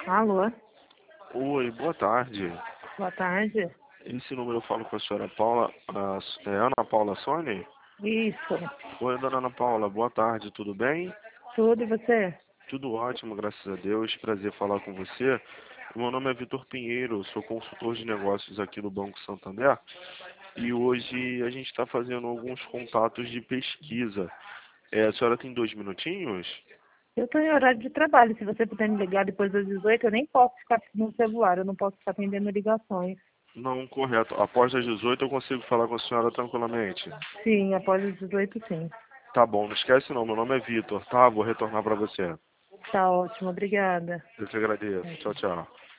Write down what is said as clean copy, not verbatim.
Alô, Oi, boa tarde. boa tarde. Esse número eu falo com a senhora Paula, Ana Paula Sony? Isso, Oi, dona Ana Paula, boa tarde, tudo bem? tudo e você? Tudo ótimo, graças a Deus. Prazer falar com você. O meu nome é Vitor Pinheiro, sou consultor de negócios aqui do Banco Santander e hoje a gente está fazendo alguns contatos de pesquisa. A senhora tem 2 minutinhos? Eu estou em horário de trabalho. Se você puder me ligar depois das 18, eu nem posso ficar no celular, eu não posso ficar atendendo ligações. Não, correto. Após as 18 eu consigo falar com a senhora tranquilamente. Sim, após as 18, sim. Tá bom, não esquece não, meu nome é Vitor, tá? Vou retornar para você. Tá ótimo, obrigada. Eu te agradeço. Tchau, tchau.